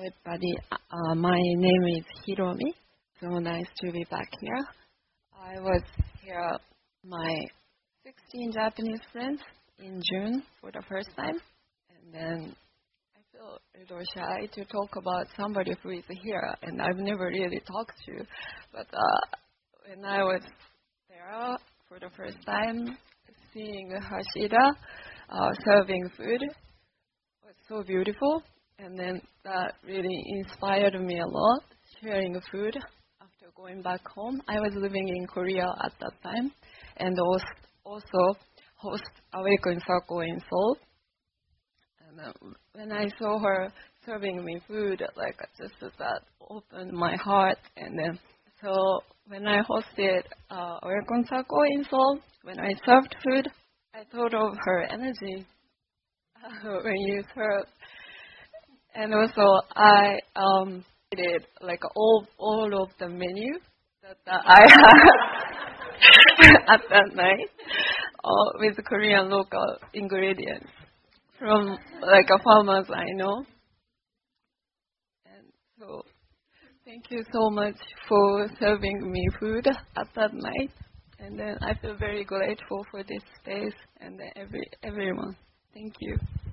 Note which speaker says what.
Speaker 1: everybody. My name is Hiromi. So nice to be back here. I was here my 16 Japanese friends in June for the first time. And then I feel a little shy to talk about somebody who is here and I've never really talked to. But when I was there for the first time, seeing Hashira serving food was so beautiful. And then that really inspired me a lot, sharing food after going back home. I was living in Korea at that time, and also host Awaken Circle in Seoul. And when I saw her serving me food, like just that opened my heart. And then so when I hosted Awaken Circle in Seoul, when I served food, I thought of her energy when you serve. And also, I did like all of the menu that I had at that night with Korean local ingredients from like farmers I know. And so, thank you so much for serving me food at that night. And then I feel very grateful for this space and everyone. Thank you.